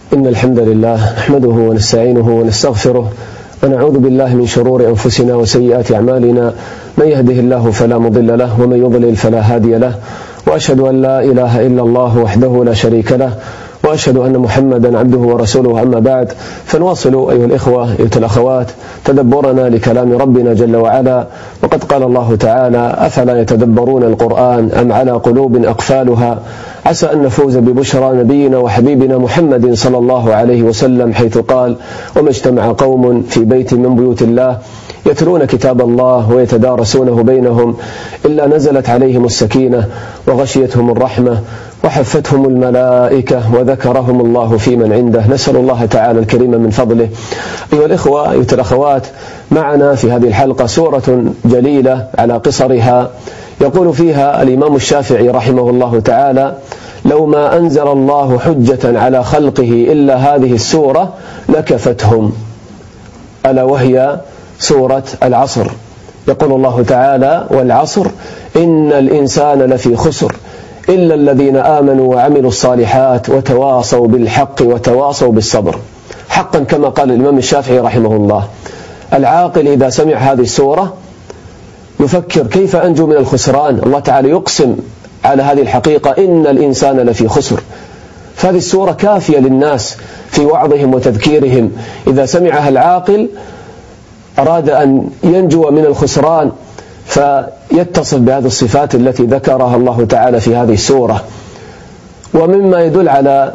إن الحمد لله نحمده ونستعينه ونستغفره ونعوذ بالله من شرور أنفسنا وسيئات أعمالنا. من يهده الله فلا مضل له ومن يضلل فلا هادي له، وأشهد أن لا إله إلا الله وحده لا شريك له، وأشهد أن محمدا عبده ورسوله. أما بعد، فنواصل أيها الإخوة أيها الأخوات تدبرنا لكلام ربنا جل وعلا. وقد قال الله تعالى: أفلا يتدبرون القرآن أم على قلوب أقفالها. عسى أن نفوز ببشرى نبينا وحبيبنا محمد صلى الله عليه وسلم، حيث قال: وما اجتمع قوم في بيت من بيوت الله يتلون كتاب الله ويتدارسونه بينهم إلا نزلت عليهم السكينة وغشيتهم الرحمة وحفتهم الملائكة وذكرهم الله في من عنده. نسأل الله تعالى الكريم من فضله. أيها الإخوة أيها الأخوات، معنا في هذه الحلقة سورة جليلة على قصرها، يقول فيها الإمام الشافعي رحمه الله تعالى: لو ما أنزل الله حجة على خلقه إلا هذه السورة لكفتهم، ألا وهي سورة العصر. يقول الله تعالى: والعصر إن الإنسان لفي خسر إلا الذين آمنوا وعملوا الصالحات وتواصوا بالحق وتواصوا بالصبر. حقا كما قال الإمام الشافعي رحمه الله، العاقل إذا سمع هذه السورة يفكر كيف أنجو من الخسران. الله تعالى يقسم على هذه الحقيقة: إن الإنسان لفي خسر. فهذه السورة كافية للناس في وعظهم وتذكيرهم. إذا سمعها العاقل أراد أن ينجو من الخسران فيتصف بهذه الصفات التي ذكرها الله تعالى في هذه السورة. ومما يدل على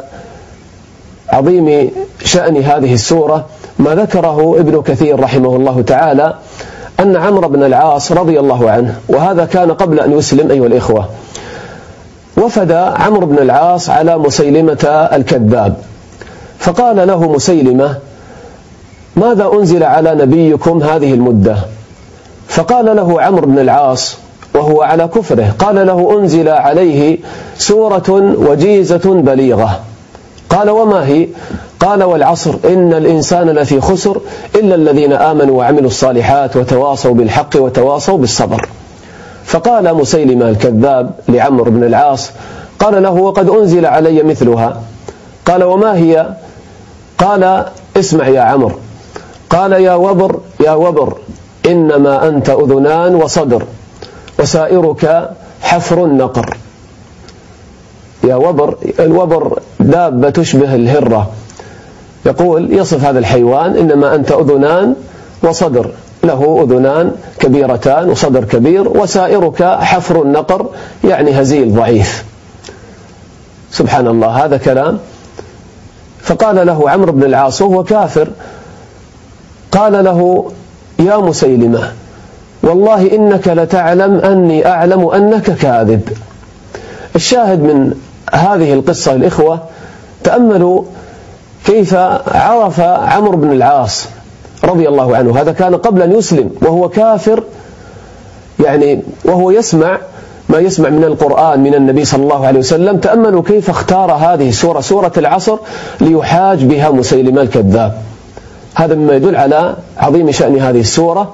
عظيم شأن هذه السورة ما ذكره ابن كثير رحمه الله تعالى، أن عمرو بن العاص رضي الله عنه، وهذا كان قبل أن يسلم أيها الإخوة، وفد عمرو بن العاص على مسيلمة الكذاب، فقال له مسيلمة: ماذا أنزل على نبيكم هذه المدة؟ فقال له عمرو بن العاص وهو على كفره، قال له: أنزل عليه سورة وجيزة بليغة. قال: وما هي؟ قال: والعصر إن الإنسان لفي خسر إلا الذين آمنوا وعملوا الصالحات وتواصوا بالحق وتواصوا بالصبر. فقال مسيلمة الكذاب لعمرو بن العاص، قال له: وقد أنزل علي مثلها. قال: وما هي؟ قال: اسمع يا عمرو. قال: يا وبر إنما أنت أذنان وصدر وسائرك حفر النقر. يا وبر، الوبر دابة تشبه الهرة، يقول يصف هذا الحيوان: إنما أنت أذنان وصدر، له أذنان كبيرتان وصدر كبير، وسائرك حفر النقر، يعني هزيل ضعيف. سبحان الله، هذا كلام. فقال له عمرو بن العاص وهو كافر، قال له: يا مسيلمة، والله إنك لتعلم أني أعلم أنك كاذب. الشاهد من هذه القصة الإخوة، تأملوا كيف عرف عمرو بن العاص رضي الله عنه، هذا كان قبل أن يسلم وهو كافر، يعني وهو يسمع ما يسمع من القرآن من النبي صلى الله عليه وسلم. تأملوا كيف اختار هذه السورة، سورة العصر، ليحاج بها مسيلمة الكذاب. هذا مما يدل على عظيم شأن هذه السورة.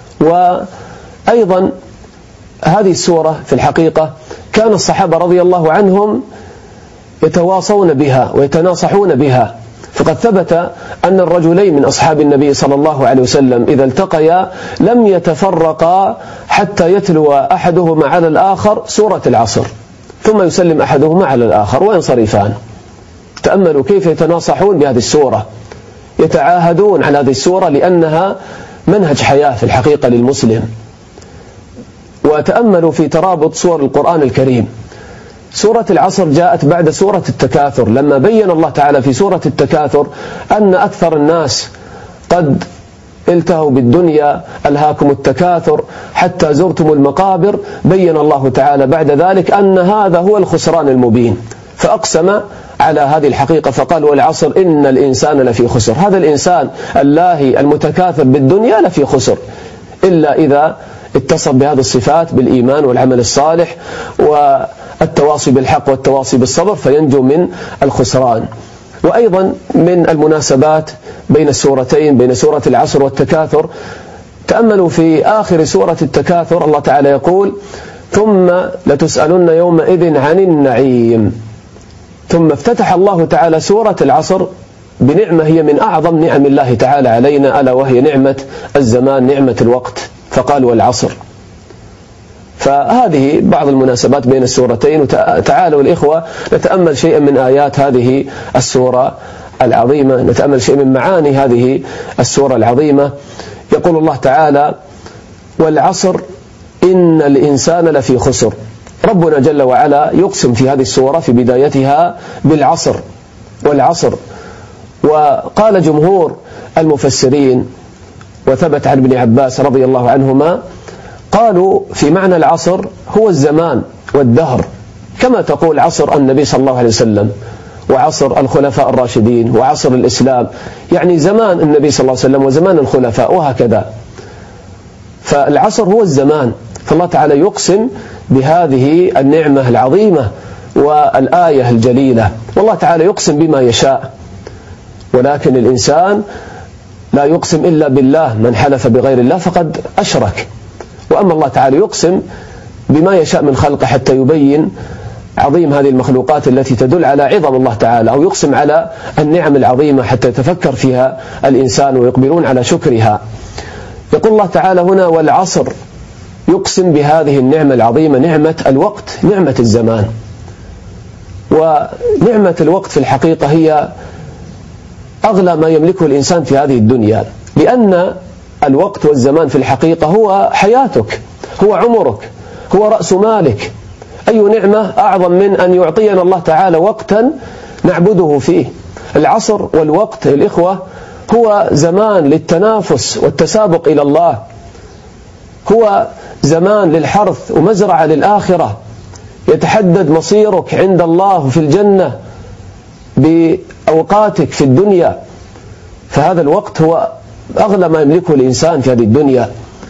وأيضا هذه السورة في الحقيقة كان الصحابة رضي الله عنهم يتواصون بها ويتناصحون بها، فقد ثبت أن الرجلين من أصحاب النبي صلى الله عليه وسلم إذا التقيا لم يتفرقا حتى يتلو أحدهما على الآخر سورة العصر، ثم يسلم أحدهما على الآخر وينصرفان. تأملوا كيف يتناصحون بهذه السورة، يتعاهدون على هذه السورة، لأنها منهج حياة في الحقيقة للمسلم. وتأملوا في ترابط سور القرآن الكريم. سورة العصر جاءت بعد سورة التكاثر، لما بين الله تعالى في سورة التكاثر أن أكثر الناس قد التهوا بالدنيا، ألهاكم التكاثر حتى زرتم المقابر. بين الله تعالى بعد ذلك أن هذا هو الخسران المبين، فأقسم على هذه الحقيقة فقال: والعصر إن الإنسان لفي خسر. هذا الإنسان اللاهي المتكاثر بالدنيا لفي خسر، إلا إذا اتصف بهذه الصفات بالإيمان والعمل الصالح والتواصي بالحق والتواصي بالصبر، فينجو من الخسران. وأيضا من المناسبات بين السورتين، بين سورة العصر والتكاثر، تأملوا في آخر سورة التكاثر الله تعالى يقول: ثم لتسألن يومئذ عن النعيم. ثم افتتح الله تعالى سورة العصر بنعمة هي من أعظم نعم الله تعالى علينا، ألا وهي نعمة الزمان، نعمة الوقت، فقال والعصر. فهذه بعض المناسبات بين السورتين. وتعالوا الإخوة نتأمل شيئا من آيات هذه السورة العظيمة، نتأمل شيئا من معاني هذه السورة العظيمة. يقول الله تعالى والعصر إن الإنسان لفي خسر. ربنا جل وعلا يقسم في هذه السورة في بدايتها بالعصر، والعصر. وقال جمهور المفسرين وثبت عن ابن عباس رضي الله عنهما قالوا في معنى العصر هو الزمان والدهر، كما تقول عصر النبي صلى الله عليه وسلم وعصر الخلفاء الراشدين وعصر الإسلام، يعني زمان النبي صلى الله عليه وسلم وزمان الخلفاء وهكذا. فالعصر هو الزمان. فالله تعالى يقسم بهذه النعمة العظيمة والآية الجليلة. والله تعالى يقسم بما يشاء، ولكن الإنسان لا يقسم إلا بالله، من حلف بغير الله فقد أشرك. وأما الله تعالى يقسم بما يشاء من خلقه حتى يبين عظيم هذه المخلوقات التي تدل على عظم الله تعالى، أو يقسم على النعم العظيمة حتى يتفكر فيها الإنسان ويقبلون على شكرها. يقول الله تعالى هنا والعصر، يقسم بهذه النعمة العظيمة، نعمة الوقت، نعمة الزمان. ونعمة الوقت في الحقيقة هي أغلى ما يملكه الإنسان في هذه الدنيا، لأن الوقت والزمان في الحقيقة هو حياتك، هو عمرك، هو رأس مالك. أي نعمة أعظم من أن يعطينا الله تعالى وقتا نعبده فيه؟ العصر والوقت الإخوة هو زمان للتنافس والتسابق إلى الله، هو زمان للحرث ومزرعة للآخرة، يتحدد مصيرك عند الله في الجنة بأوقاتك في الدنيا. فهذا الوقت هو أغلى ما يملكه الإنسان في هذه الدنيا.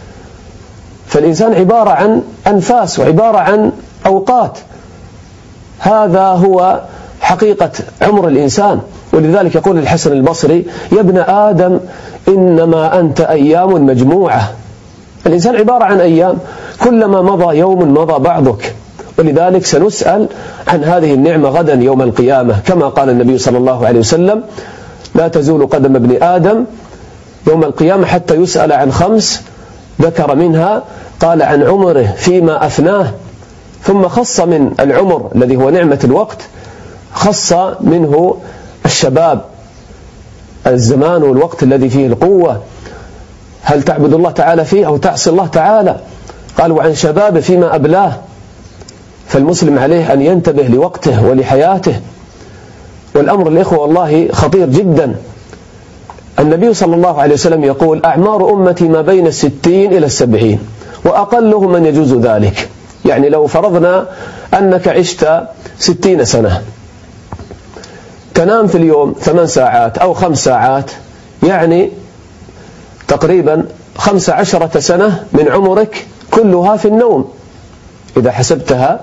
فالإنسان عبارة عن أنفاس وعبارة عن أوقات، هذا هو حقيقة عمر الإنسان. ولذلك يقول الحسن البصري يا ابن آدم إنما أنت أيام مجموعة. الإنسان عبارة عن أيام، كلما مضى يوم مضى بعضك. ولذلك سنسأل عن هذه النعمة غدا يوم القيامة، كما قال النبي صلى الله عليه وسلم لا تزول قدم ابن آدم يوم القيامة حتى يسأل عن 5، ذكر منها قال عن عمره فيما أفناه، ثم خص من العمر الذي هو نعمة الوقت، خص منه الشباب، الزمان والوقت الذي فيه القوة، هل تعبد الله تعالى فيه أو تعصي الله تعالى؟ قال وعن شباب فيما أبلاه. فالمسلم عليه أن ينتبه لوقته ولحياته. والأمر الإخوة والله خطير جدا. النبي صلى الله عليه وسلم يقول أعمار أمتي ما بين 60 إلى 70 وأقلهم من يجوز ذلك. يعني لو فرضنا أنك عشت 60 سنة، تنام في اليوم 8 ساعات أو 5 ساعات، يعني تقريبا 15 سنة من عمرك كلها في النوم، إذا حسبتها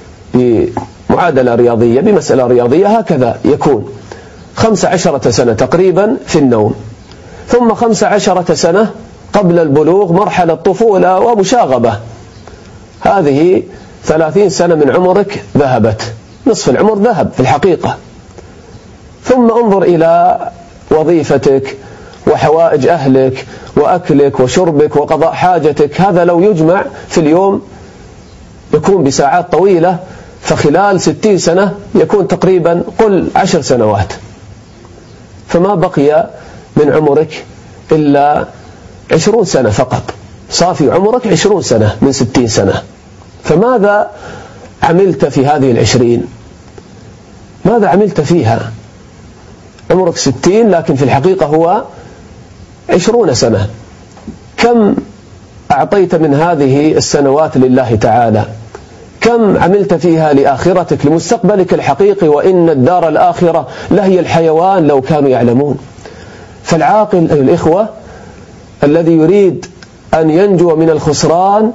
بمعادلة رياضية بمسألة رياضية هكذا يكون 15 سنة تقريبا في النوم، ثم 15 سنة قبل البلوغ مرحلة طفولة ومشاغبة، هذه 30 سنة من عمرك ذهبت، نصف العمر ذهب في الحقيقة. ثم انظر إلى وظيفتك وحوائج أهلك وأكلك وشربك وقضاء حاجتك، هذا لو يجمع في اليوم يكون بساعات طويلة، فخلال 60 سنة يكون تقريبا قل 10 سنوات، فما بقي من عمرك إلا 20 سنة فقط، صافي عمرك 20 سنة من 60 سنة. فماذا عملت في هذه 20؟ ماذا عملت فيها؟ عمرك 60 لكن في الحقيقة هو 20 سنة. كم أعطيت من هذه السنوات لله تعالى؟ كم عملت فيها لآخرتك لمستقبلك الحقيقي؟ وإن الدار الآخرة لهي الحيوان لو كانوا يعلمون. فالعاقل أيها الإخوة الذي يريد أن ينجو من الخسران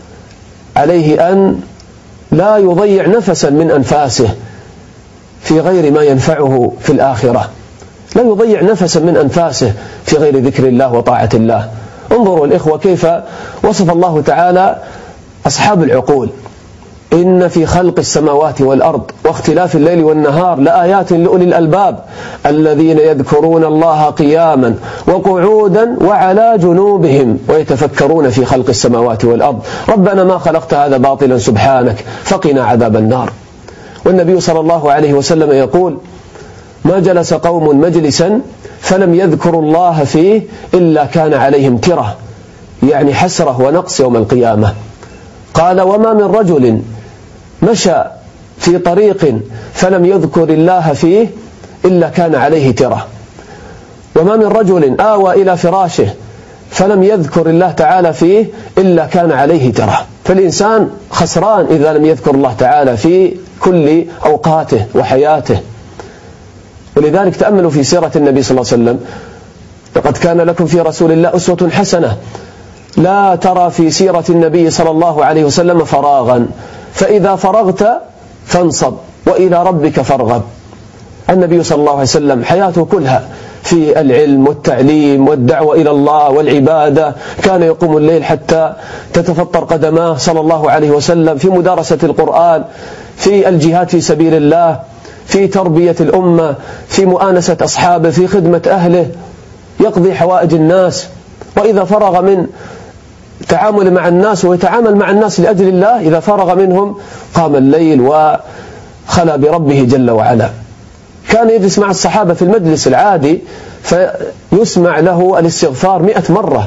عليه أن لا يضيع نفسا من أنفاسه في غير ما ينفعه في الآخرة، لا يضيع نفسا من أنفاسه في غير ذكر الله وطاعة الله. انظروا الإخوة كيف وصف الله تعالى أصحاب العقول، إن في خلق السماوات والأرض واختلاف الليل والنهار لآيات لأولي الألباب الذين يذكرون الله قياما وقعودا وعلى جنوبهم ويتفكرون في خلق السماوات والأرض ربنا ما خلقت هذا باطلا سبحانك فقنا عذاب النار. والنبي صلى الله عليه وسلم يقول ما جلس قوم مجلسا فلم يذكروا الله فيه إلا كان عليهم ترة، يعني حسرة ونقص يوم القيامة. قال وما من رجل مشى في طريق فلم يذكر الله فيه إلا كان عليه ترة، وما من رجل آوى إلى فراشه فلم يذكر الله تعالى فيه إلا كان عليه ترة. فالإنسان خسران إذا لم يذكر الله تعالى في كل أوقاته وحياته. ولذلك تأملوا في سيرة النبي صلى الله عليه وسلم لقد كان لكم في رسول الله أسوة حسنة، لا ترى في سيرة النبي صلى الله عليه وسلم فراغا، فإذا فرغت فانصب وإلى ربك فارغب. النبي صلى الله عليه وسلم حياته كلها في العلم والتعليم والدعوة إلى الله والعبادة، كان يقوم الليل حتى تتفطر قدماه صلى الله عليه وسلم في مدارسة القرآن، في الجهاد في سبيل الله، في تربية الأمة، في مؤانسة أصحابه، في خدمة أهله، يقضي حوائج الناس. وإذا فرغ من تعامل مع الناس ويتعامل مع الناس لأجل الله، إذا فرغ منهم قام الليل وخلى بربه جل وعلا. كان يجلس مع الصحابة في المجلس العادي فيسمع له الاستغفار 100 مرة.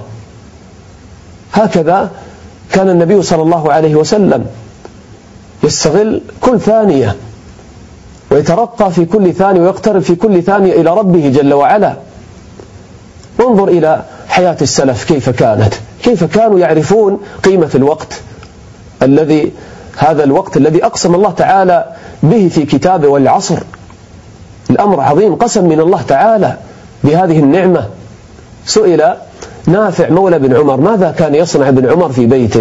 هكذا كان النبي صلى الله عليه وسلم يستغل كل ثانية ويترقى في كل ثانية ويقترب في كل ثانية إلى ربه جل وعلا. انظر إلى حياة السلف كيف كانت، كيف كانوا يعرفون قيمة الوقت هذا الوقت الذي أقسم الله تعالى به في كتابه والعصر. الأمر عظيم، قسم من الله تعالى بهذه النعمة. سئل نافع مولى بن عمر ماذا كان يصنع ابن عمر في بيته،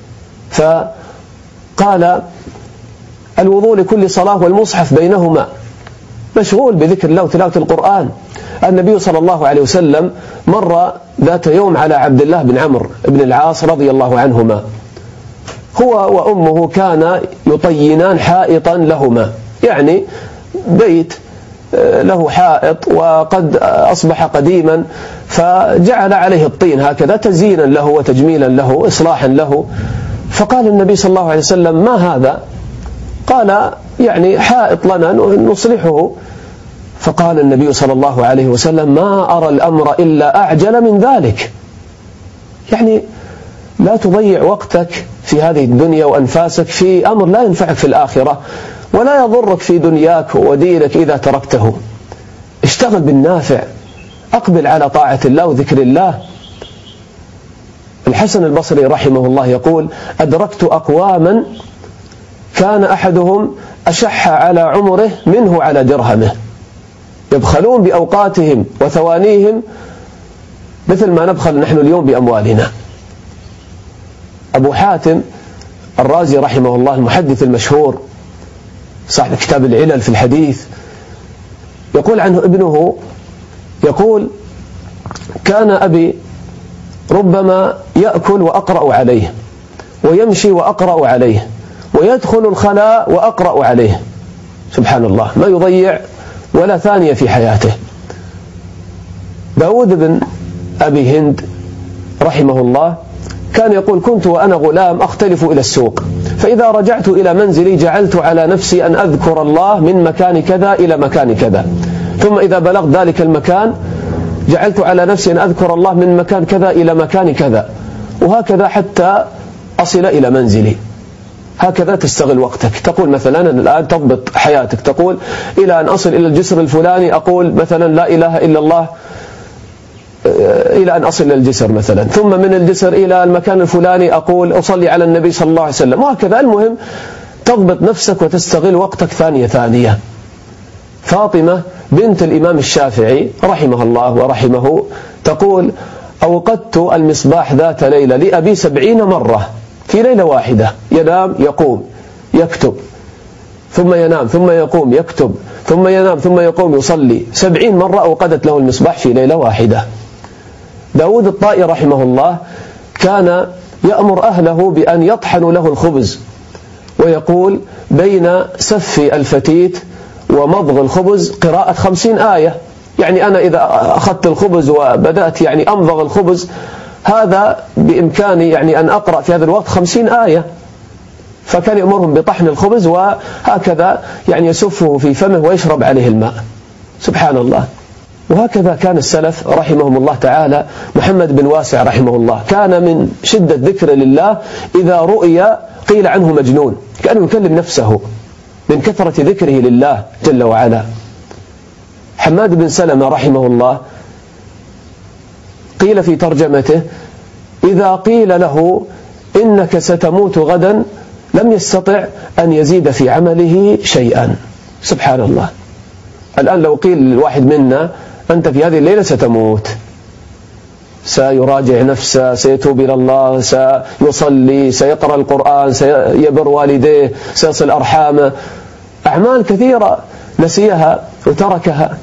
فقال الوضوء لكل صلاة والمصحف بينهما، مشغول بذكر الله وتلاوة القرآن. النبي صلى الله عليه وسلم مر ذات يوم على عبد الله بن عمرو بن العاص رضي الله عنهما، هو وأمه كان يطينان حائطا لهما، يعني بيت له حائط وقد أصبح قديما، فجعل عليه الطين هكذا تزيينا له وتجميلا له إصلاحا له. فقال النبي صلى الله عليه وسلم ما هذا؟ قال يعني حائط لنا نصلحه. فقال النبي صلى الله عليه وسلم ما أرى الأمر إلا أعجل من ذلك، يعني لا تضيع وقتك في هذه الدنيا وأنفاسك في أمر لا ينفعك في الآخرة ولا يضرك في دنياك ودينك إذا تركته. اشتغل بالنافع، أقبل على طاعة الله وذكر الله. الحسن البصري رحمه الله يقول أدركت أقواما كان أحدهم أشح على عمره منه على درهمه، يبخلون بأوقاتهم وثوانيهم مثل ما نبخل نحن اليوم بأموالنا. أبو حاتم الرازي رحمه الله المحدث المشهور صاحب كتاب العلل في الحديث، يقول عنه ابنه، يقول كان أبي ربما يأكل وأقرأ عليه، ويمشي وأقرأ عليه، ويدخل الخلاء وأقرأ عليه، سبحان الله ما يضيع ولا ثانية في حياته. داود بن أبي هند رحمه الله كان يقول كنت وأنا غلام أختلف إلى السوق، فإذا رجعت إلى منزلي جعلت على نفسي أن أذكر الله من مكان كذا إلى مكان كذا، ثم إذا بلغت ذلك المكان جعلت على نفسي أن أذكر الله من مكان كذا إلى مكان كذا، وهكذا حتى أصل إلى منزلي. هكذا تستغل وقتك. تقول مثلا الآن تضبط حياتك، تقول إلى أن أصل إلى الجسر الفلاني أقول مثلا لا إله إلا الله إلى أن أصل إلى الجسر مثلا، ثم من الجسر إلى المكان الفلاني أقول أصلي على النبي صلى الله عليه وسلم، وهكذا. المهم تضبط نفسك وتستغل وقتك ثانية ثانية. فاطمة بنت الإمام الشافعي رحمه الله ورحمه تقول أوقدت المصباح ذات ليلة لأبي 70 مرة في ليلة واحدة، ينام يقوم يكتب ثم ينام ثم يقوم يكتب ثم ينام ثم يقوم يصلي، 70 مرة أوقدت له المصباح في ليلة واحدة. داود الطائي رحمه الله كان يأمر أهله بأن يطحنوا له الخبز ويقول بين سف الفتيت ومضغ الخبز قراءة 50 آية. يعني أنا إذا أخذت الخبز وبدأت يعني أمضغ الخبز، هذا بإمكاني يعني أن أقرأ في هذا الوقت 50 آية. فكان يأمرهم بطحن الخبز وهكذا يعني يسفه في فمه ويشرب عليه الماء. سبحان الله. وهكذا كان السلف رحمهم الله تعالى. محمد بن واسع رحمه الله كان من شدة ذكر لله إذا رؤي قيل عنه مجنون، كأنه يكلم نفسه من كثرة ذكره لله جل وعلا. حماد بن سلمة رحمه الله قيل في ترجمته إذا قيل له إنك ستموت غدا لم يستطع أن يزيد في عمله شيئا. سبحان الله. الآن لو قيل للواحد منا أنت في هذه الليلة ستموت، سيراجع نفسه، سيتوب إلى الله، سيصلي، سيقرأ القرآن، سيبر والديه، سيصل أرحامه، أعمال كثيرة نسيها وتركها.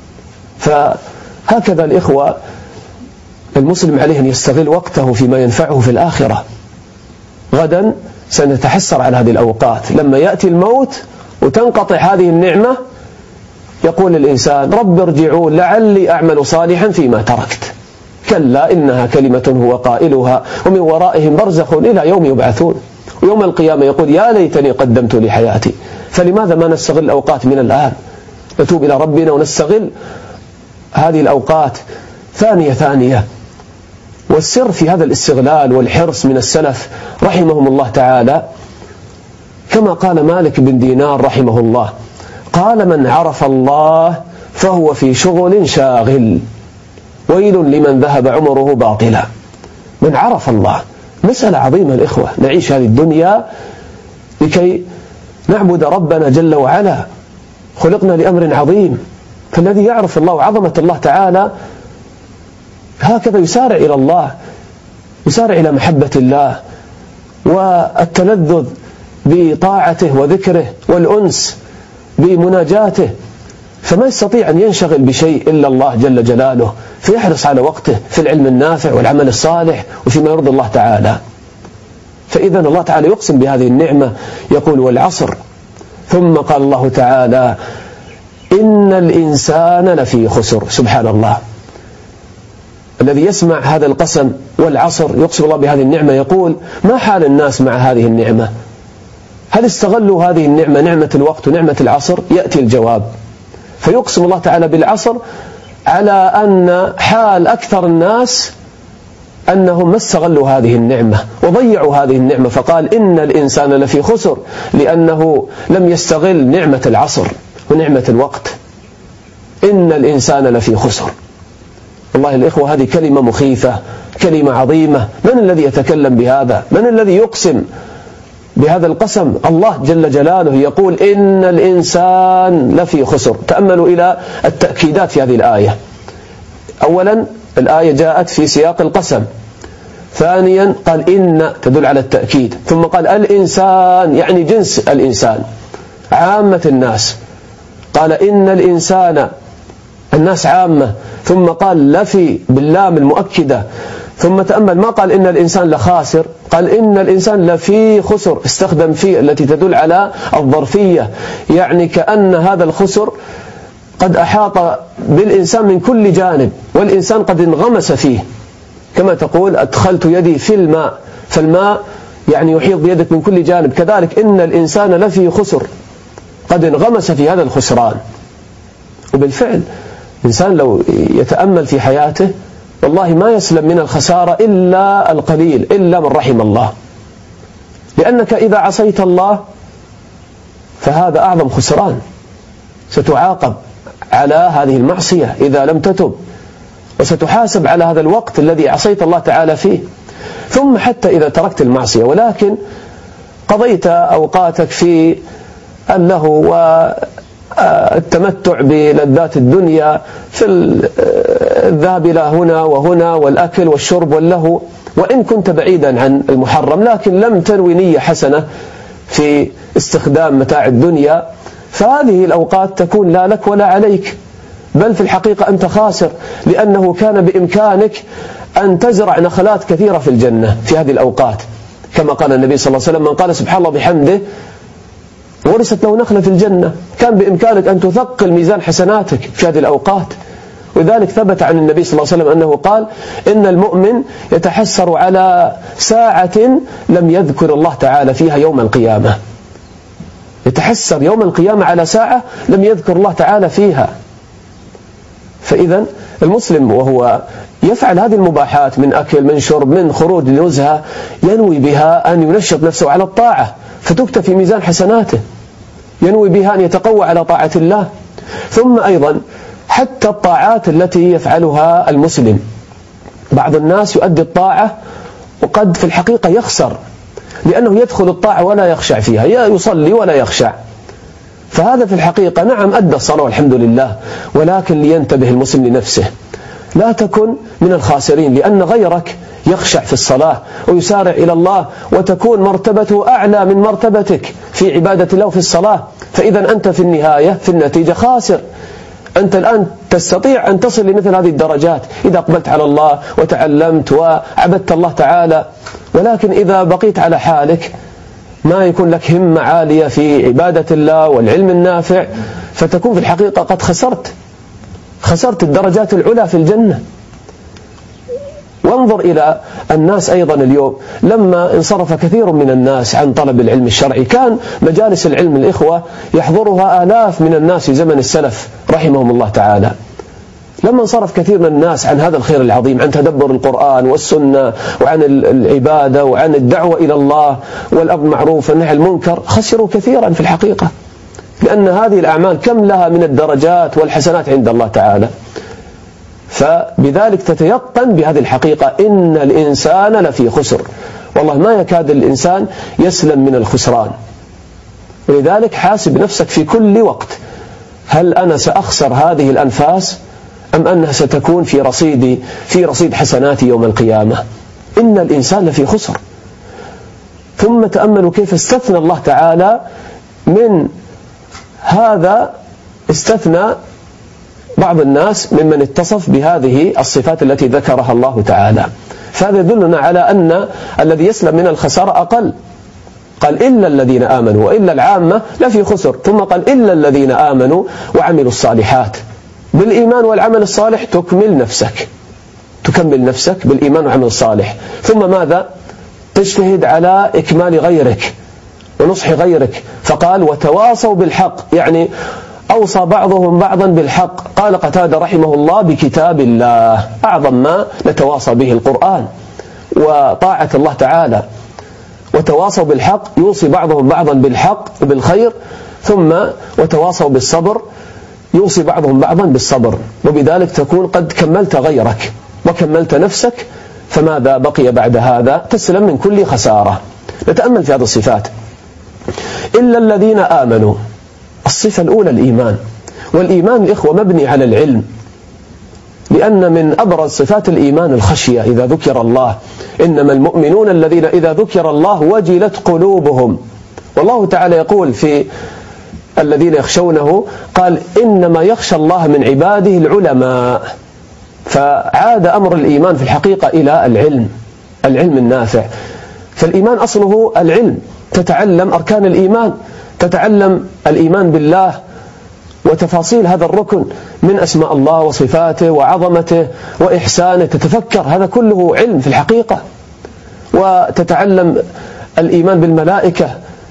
فهكذا الإخوة المسلم عليه أن يستغل وقته فيما ينفعه في الآخرة. غدا سنتحسر على هذه الأوقات. لما يأتي الموت وتنقطع هذه النعمة يقول الإنسان رب ارجعون لعلي أعمل صالحا فيما تركت، كلا إنها كلمة هو قائلها ومن ورائهم برزخ إلى يوم يبعثون. ويوم القيامة يقول يا ليتني قدمت لحياتي. فلماذا ما نستغل الأوقات من الآن؟ نتوب إلى ربنا ونستغل هذه الأوقات ثانية. والسر في هذا الاستغلال والحرص من السلف رحمهم الله تعالى كما قال مالك بن دينار رحمه الله قال من عرف الله فهو في شغل شاغل ويل لمن ذهب عمره باطلا. من عرف الله، مسألة عظيمة الإخوة. نعيش هذه الدنيا لكي نعبد ربنا جل وعلا، خلقنا لأمر عظيم. فالذي يعرف الله وعظمة الله تعالى هكذا يسارع إلى الله، يسارع إلى محبة الله والتلذذ بطاعته وذكره والأنس بمناجاته. فما يستطيع أن ينشغل بشيء إلا الله جل جلاله، فيحرص على وقته في العلم النافع والعمل الصالح وفيما يرضي الله تعالى. فإذا الله تعالى يقسم بهذه النعمة يقول والعصر، ثم قال الله تعالى إن الإنسان لفي خسر. سبحان الله. الذي يسمع هذا القسم والعصر يقسم الله بهذه النعمة يقول ما حال الناس مع هذه النعمة؟ هل استغلوا هذه النعمة، نعمة الوقت ونعمة العصر؟ يأتي الجواب. فيقسم الله تعالى بالعصر على أن حال أكثر الناس أنهم ما استغلوا هذه النعمة وضيعوا هذه النعمة، فقال إن الإنسان لفي خسر لأنه لم يستغل نعمة العصر ونعمة الوقت. إن الإنسان لفي خسر. والله الإخوة هذه كلمة مخيفة، كلمة عظيمة. من الذي يتكلم بهذا؟ من الذي يقسم بهذا القسم؟ الله جل جلاله يقول إن الإنسان لفي خسر. تأملوا إلى التأكيدات في هذه الآية. أولا الآية جاءت في سياق القسم، ثانيا قال إن تدل على التأكيد، ثم قال الإنسان يعني جنس الإنسان عامة الناس، قال إن الإنسان الناس عامة، ثم قال لفي باللام المؤكدة، ثم تأمل ما قال إن الإنسان لخاسر، قال إن الإنسان لفي خسر، استخدم في التي تدل على الظرفية، يعني كأن هذا الخسر قد أحاط بالإنسان من كل جانب، والإنسان قد انغمس فيه، كما تقول أدخلت يدي في الماء، فالماء يعني يحيط بيدك من كل جانب، كذلك إن الإنسان لفي خسر، قد انغمس في هذا الخسران. وبالفعل الإنسان لو يتأمل في حياته والله ما يسلم من الخسارة إلا القليل، إلا من رحم الله، لأنك إذا عصيت الله فهذا أعظم خسران، ستعاقب على هذه المعصية إذا لم تتب، وستحاسب على هذا الوقت الذي عصيت الله تعالى فيه، ثم حتى إذا تركت المعصية ولكن قضيت أوقاتك في اللهو والتمتع بلذات الدنيا، في الذهاب إلى هنا وهنا والأكل والشرب واللهو، وإن كنت بعيدا عن المحرم لكن لم تنوي نية حسنة في استخدام متاع الدنيا، فهذه الأوقات تكون لا لك ولا عليك، بل في الحقيقة أنت خاسر، لأنه كان بإمكانك أن تزرع نخلات كثيرة في الجنة في هذه الأوقات، كما قال النبي صلى الله عليه وسلم من قال سبحان الله بحمده ورثت له نخلة في الجنة، كان بإمكانك أن تثقل ميزان حسناتك في هذه الأوقات. ولذلك ثبت عن النبي صلى الله عليه وسلم أنه قال: إن المؤمن يتحسر على ساعة لم يذكر الله تعالى فيها يوم القيامة. يتحسر يوم القيامة على ساعة لم يذكر الله تعالى فيها. فإذا المسلم وهو يفعل هذه المباحات من أكل من شرب من خروج لنزهة ينوي بها أن ينشط نفسه على الطاعة فتكتب في ميزان حسناته، ينوي بها أن يتقوى على طاعة الله. ثم أيضا حتى الطاعات التي يفعلها المسلم، بعض الناس يؤدي الطاعة وقد في الحقيقة يخسر، لأنه يدخل الطاعة ولا يخشع فيها، يصلي ولا يخشع، فهذا في الحقيقة نعم أدى الصلاة والحمد لله، ولكن لينتبه المسلم لنفسه، لا تكن من الخاسرين، لأن غيرك يخشع في الصلاة ويسارع إلى الله وتكون مرتبته أعلى من مرتبتك في عبادة الله وفي الصلاة، فإذا أنت في النهاية في النتيجة خاسر. أنت الآن تستطيع أن تصل لمثل هذه الدرجات إذا أقبلت على الله وتعلمت وعبدت الله تعالى، ولكن إذا بقيت على حالك ما يكون لك همة عالية في عبادة الله والعلم النافع، فتكون في الحقيقة قد خسرت الدرجات العلى في الجنة. وانظر إلى الناس أيضا اليوم، لما انصرف كثير من الناس عن طلب العلم الشرعي، كان مجالس العلم الإخوة يحضرها آلاف من الناس في زمن السلف رحمهم الله تعالى. لما انصرف كثير من الناس عن هذا الخير العظيم، عن تدبر القرآن والسنة وعن العبادة وعن الدعوة إلى الله والأمر بالمعروف والنهي عن المنكر، خسروا كثيرا في الحقيقة، لأن هذه الأعمال كم لها من الدرجات والحسنات عند الله تعالى. فبذلك تتيقن بهذه الحقيقة: إن الإنسان لفي خسر، والله ما يكاد الإنسان يسلم من الخسران. ولذلك حاسب نفسك في كل وقت، هل أنا سأخسر هذه الأنفاس أم أنها ستكون في رصيد حسناتي يوم القيامة؟ إن الإنسان لفي خسر. ثم تأملوا كيف استثنى الله تعالى من هذا، استثنى بعض الناس ممن اتصف بهذه الصفات التي ذكرها الله تعالى، فهذا يدلنا على أن الذي يسلم من الخسارة أقل. قال: إلا الذين آمنوا، وإلا العامة لفي خسر، ثم قال: إلا الذين آمنوا وعملوا الصالحات. بالإيمان والعمل الصالح تكمل نفسك بالإيمان والعمل الصالح. ثم ماذا؟ تجتهد على إكمال غيرك ونصح غيرك، فقال: وتواصوا بالحق، يعني أوصى بعضهم بعضا بالحق. قال قتادة رحمه الله: بكتاب الله، أعظم ما نتواصى به القرآن وطاعة الله تعالى. وتواصوا بالحق، يوصي بعضهم بعضا بالحق وبالخير. ثم وتواصوا بالصبر، يوصي بعضهم بعضا بالصبر، وبذلك تكون قد كملت غيرك وكملت نفسك. فماذا بقي بعد هذا؟ تسلم من كل خسارة. نتأمل في هذه الصفات. إلا الذين آمنوا، الصفة الأولى الإيمان، والإيمان الإخوة مبني على العلم، لأن من أبرز صفات الإيمان الخشية إذا ذكر الله. إنما المؤمنون الذين إذا ذكر الله وجلت قلوبهم. والله تعالى يقول في الذين يخشونه، قال: إنما يخشى الله من عباده العلماء. فعاد أمر الإيمان في الحقيقة إلى العلم النافع. فالإيمان أصله العلم، تتعلم أركان الإيمان، تتعلم الإيمان بالله وتفاصيل هذا الركن من أسماء الله وصفاته وعظمته وإحسانه، تتفكر، هذا كله علم في الحقيقة. وتتعلم الإيمان بالملائكة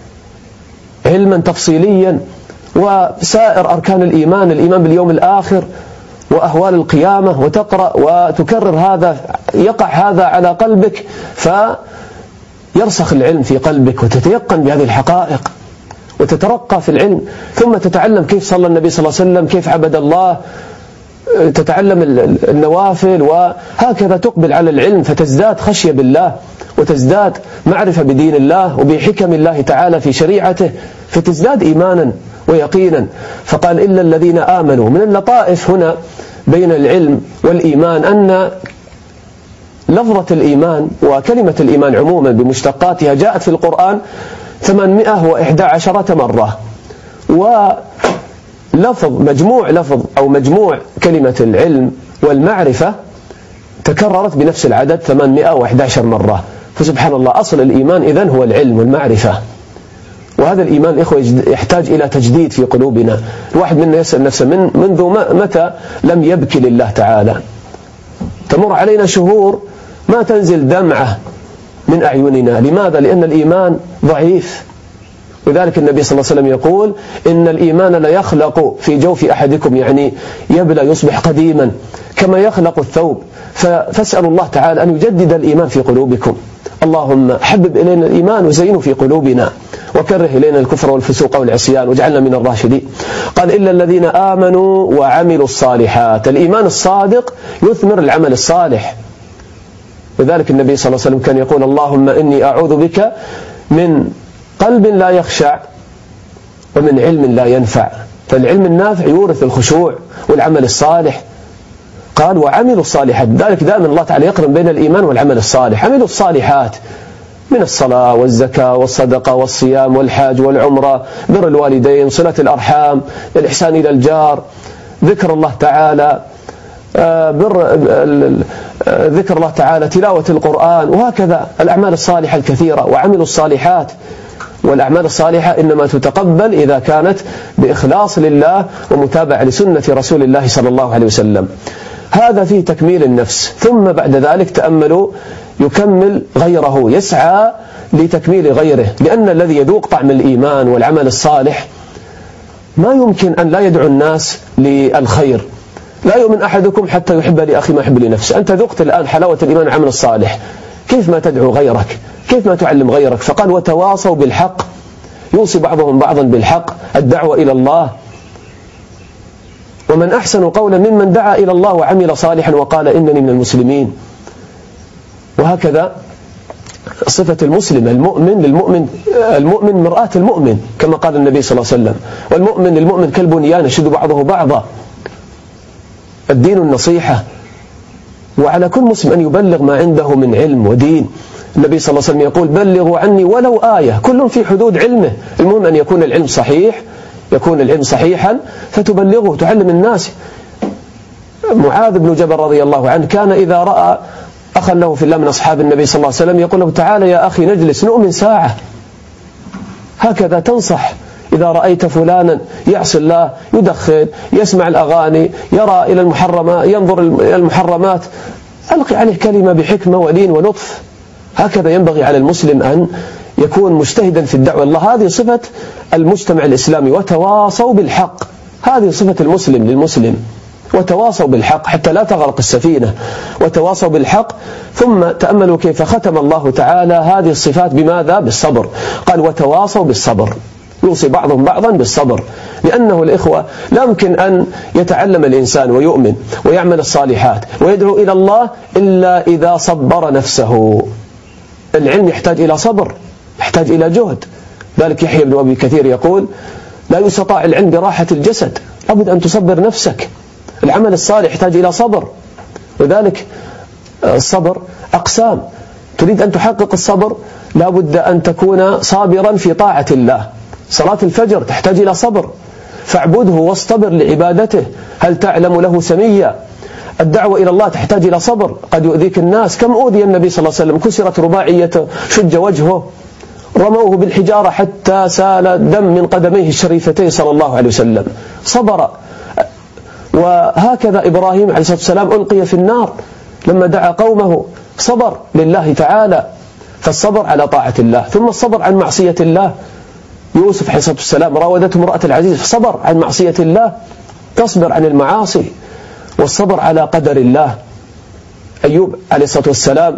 علما تفصيليا، وسائر أركان الإيمان باليوم الآخر وأهوال القيامة، وتقرأ وتكرر هذا، يقع هذا على قلبك فيرسخ العلم في قلبك وتتيقن بهذه الحقائق وتترقى في العلم. ثم تتعلم كيف صلى النبي صلى الله عليه وسلم، كيف عبد الله، تتعلم النوافل، وهكذا تقبل على العلم فتزداد خشية بالله وتزداد معرفة بدين الله وبحكم الله تعالى في شريعته، فتزداد إيمانا ويقينا. فقال: إلا الذين آمنوا. من اللطائف هنا بين العلم والإيمان أن لفظة الإيمان وكلمة الإيمان عموما بمشتقاتها جاءت في القرآن 811 مرة، مجموع كلمة العلم والمعرفة تكررت بنفس العدد 811 مرة. فسبحان الله، أصل الإيمان إذن هو العلم والمعرفة. وهذا الإيمان إخوة يحتاج إلى تجديد في قلوبنا. الواحد منا يسأل نفسه منذ متى لم يبكي لله تعالى؟ تمر علينا شهور ما تنزل دمعة من أعيننا. لماذا؟ لأن الإيمان ضعيف. لذلك النبي صلى الله عليه وسلم يقول إن الإيمان لا يخلق في جوف أحدكم، يعني يبلى يصبح قديما كما يخلق الثوب. فاسألوا الله تعالى أن يجدد الإيمان في قلوبكم. اللهم حبب إلينا الإيمان وزينه في قلوبنا، وكره إلينا الكفر والفسوق والعصيان واجعلنا من الراشدين. قال إلا الذين آمنوا وعملوا الصالحات. الإيمان الصادق يثمر العمل الصالح. لذلك النبي صلى الله عليه وسلم كان يقول اللهم إني أعوذ بك من قلب لا يخشع ومن علم لا ينفع. فالعلم النافع يورث الخشوع والعمل الصالح. قال وعملوا الصالحات. ذلك دائما الله تعالى يقرن بين الإيمان والعمل الصالح. عملوا الصالحات من الصلاة والزكاة والصدقة والصيام والحاج والعمرة، بر الوالدين، صلة الأرحام، الإحسان إلى الجار، ذكر الله تعالى، ذكر الله تعالى، تلاوة القرآن، وهكذا الأعمال الصالحة الكثيرة. وعملوا الصالحات. والأعمال الصالحة إنما تتقبل إذا كانت بإخلاص لله ومتابعة لسنة رسول الله صلى الله عليه وسلم. هذا فيه تكميل النفس. ثم بعد ذلك تأملوا يكمل غيره، يسعى لتكميل غيره، لأن الذي يذوق طعم الإيمان والعمل الصالح ما يمكن أن لا يدعو الناس للخير. لا يؤمن أحدكم حتى يحب لأخي ما يحب لنفسه. أنت ذقت الآن حلاوة الإيمان والعمل الصالح، كيف ما تدعو غيرك؟ كيف ما تعلم غيرك؟ فقال وتواصوا بالحق. يوصي بعضهم بعضا بالحق، الدعوة إلى الله. ومن أحسن قولا ممن دعا إلى الله وعمل صالحا وقال إنني من المسلمين. وهكذا صفة المسلم. المؤمن للمؤمن، المؤمن مرآة المؤمن كما قال النبي صلى الله عليه وسلم. والمؤمن للمؤمن كالبنيان يشد بعضه بعضا. الدين النصيحة، وعلى كل مسلم أن يبلغ ما عنده من علم ودين. النبي صلى الله عليه وسلم يقول بلغوا عني ولو آية، كل في حدود علمه. المهم أن يكون العلم صحيح، يكون العلم صحيحا فتبلغه، تعلم الناس. معاذ بن جبل رضي الله عنه كان إذا رأى أخا له في الله من أصحاب النبي صلى الله عليه وسلم يقول له تعالى يا أخي نجلس نؤمن ساعة. هكذا تنصح. إذا رأيت فلانا يعصي الله، يدخن، يسمع الأغاني، يرى إلى المحرمات، ينظر إلى المحرمات، ألقي عليه كلمة بحكمة ولين ولطف. هكذا ينبغي على المسلم أن يكون مجتهدا في الدعوة الله. هذه صفة المجتمع الإسلامي. وتواصوا بالحق، هذه صفة المسلم للمسلم. وتواصوا بالحق حتى لا تغرق السفينة. وتواصوا بالحق. ثم تأملوا كيف ختم الله تعالى هذه الصفات بماذا؟ بالصبر. قال وتواصوا بالصبر. يوصي بعضهم بعضا بالصبر، لأنه الإخوة لا يمكن أن يتعلم الإنسان ويؤمن ويعمل الصالحات ويدعو إلى الله إلا إذا صبر نفسه. العلم يحتاج إلى صبر، يحتاج إلى جهد. ذلك يحيى بن أبي كثير يقول لا يستطاع العلم براحة الجسد، لابد أن تصبر نفسك. العمل الصالح يحتاج إلى صبر. لذلك الصبر أقسام. تريد أن تحقق الصبر لابد أن تكون صابرا في طاعة الله. صلاة الفجر تحتاج إلى صبر، فاعبده واصطبر لعبادته. هل تعلم له سميا؟ الدعوة إلى الله تحتاج إلى صبر. قد يؤذيك الناس. كم أوذي النبي صلى الله عليه وسلم، كسرت رباعيته، شج وجهه، رموه بالحجارة حتى سال الدم من قدميه الشريفتين صلى الله عليه وسلم. صبر. وهكذا إبراهيم عليه الصلاة والسلام ألقي في النار لما دعا قومه، صبر لله تعالى. فالصبر على طاعة الله. ثم الصبر عن معصية الله. يوسف عليه الصلاة والسلام راودته امرأة العزيز فصبر عن معصية الله. تصبر عن المعاصي والصبر على قدر الله. أيوب عليه الصلاة والسلام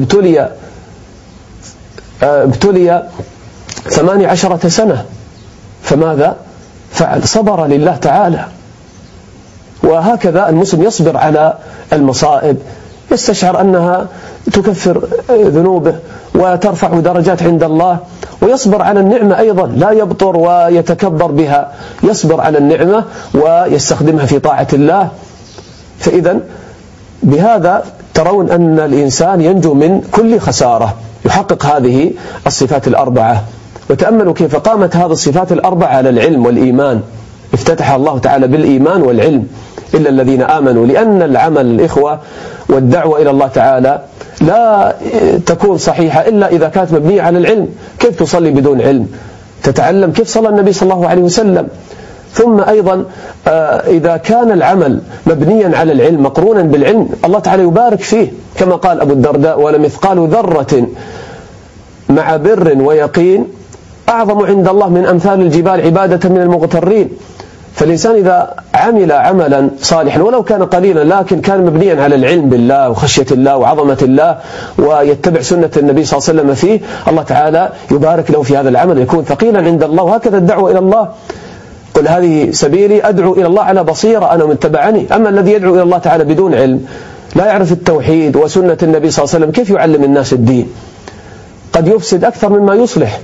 ابتلي 18 سنة، فماذا فعل؟ صبر لله تعالى. وهكذا المسلم يصبر على المصائب، يستشعر أنها تكفر ذنوبه وترفع درجات عند الله، ويصبر على النعمة أيضا، لا يبطر ويتكبر بها، يصبر على النعمة ويستخدمها في طاعة الله. فإذا بهذا ترون أن الإنسان ينجو من كل خسارة، يحقق هذه الصفات الأربعة. وتأملوا كيف قامت هذه الصفات الأربعة على العلم والإيمان. افتتح الله تعالى بالإيمان والعلم. إلا الذين آمنوا، لأن العمل الإخوة والدعوة إلى الله تعالى لا تكون صحيحة إلا إذا كانت مبنية على العلم. كيف تصلي بدون علم؟ تتعلم كيف صلى النبي صلى الله عليه وسلم. ثم أيضا إذا كان العمل مبنيا على العلم مقرونا بالعلم الله تعالى يبارك فيه، كما قال أبو الدرداء: ولمثقال ذرة مع بر ويقين أعظم عند الله من أمثال الجبال عبادة من المغترين. فالإنسان إذا عمل عملا صالحا ولو كان قليلا لكن كان مبنيا على العلم بالله وخشية الله وعظمة الله ويتبع سنة النبي صلى الله عليه وسلم فيه، الله تعالى يبارك له في هذا العمل، يكون ثقيلا عند الله. وهكذا الدعوة إلى الله: قل هذه سبيلي أدعو إلى الله على بصيرة أنا ومن تبعني. أما الذي يدعو إلى الله تعالى بدون علم، لا يعرف التوحيد وسنة النبي صلى الله عليه وسلم، كيف يعلم الناس الدين؟ قد يفسد أكثر مما يصلح.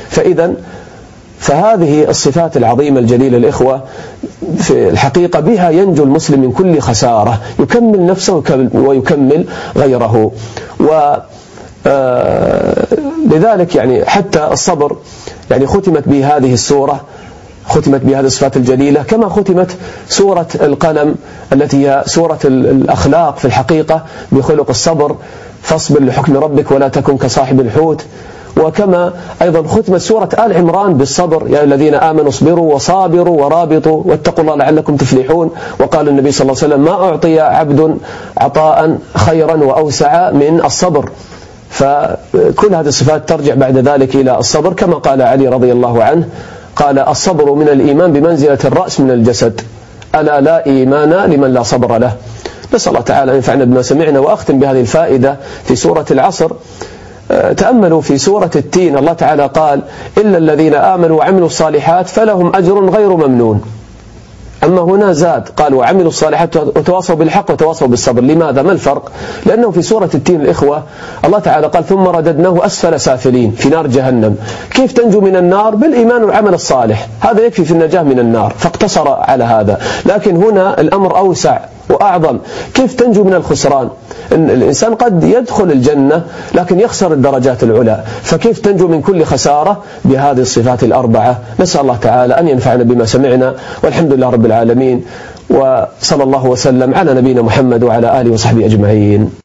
فهذه الصفات العظيمة الجليلة الإخوة في الحقيقة بها ينجو المسلم من كل خسارة، يكمل نفسه ويكمل غيره. ولذلك يعني حتى الصبر يعني ختمت به هذه السورة، ختمت بهذه الصفات الجليلة، كما ختمت سورة القلم التي هي سورة الأخلاق في الحقيقة بخلق الصبر: فاصبر لحكم ربك ولا تكن كصاحب الحوت. وكما أيضا ختمت سورة آل عمران بالصبر: يا الذين آمنوا اصبروا وصابروا ورابطوا واتقوا الله لعلكم تفلحون. وقال النبي صلى الله عليه وسلم: ما أعطي عبد عطاء خيرا وأوسع من الصبر. فكل هذه الصفات ترجع بعد ذلك إلى الصبر، كما قال علي رضي الله عنه: قال: الصبر من الإيمان بمنزلة الرأس من الجسد، ألا لا إيمان لمن لا صبر له. نسأل الله تعالى أن ينفعنا بما سمعنا. وأختم بهذه الفائدة في سورة العصر. تأملوا في سورة التين، الله تعالى قال: إلا الذين آمنوا وعملوا الصالحات فلهم أجر غير ممنون. أما هنا زاد قال: وعملوا الصالحات وتواصوا بالحق وتواصوا بالصبر. لماذا؟ ما الفرق؟ لأنه في سورة التين الإخوة الله تعالى قال: ثم رددناه أسفل سافلين في نار جهنم. كيف تنجو من النار؟ بالإيمان والعمل الصالح، هذا يكفي في النجاة من النار، فاقتصر على هذا. لكن هنا الأمر أوسع وأعظم: كيف تنجو من الخسران؟ الإنسان قد يدخل الجنة لكن يخسر الدرجات العلى، فكيف تنجو من كل خسارة؟ بهذه الصفات الأربعة. نسأل الله تعالى أن ينفعنا بما سمعنا، والحمد لله رب العالمين، وصلى الله وسلم على نبينا محمد وعلى آله وصحبه أجمعين.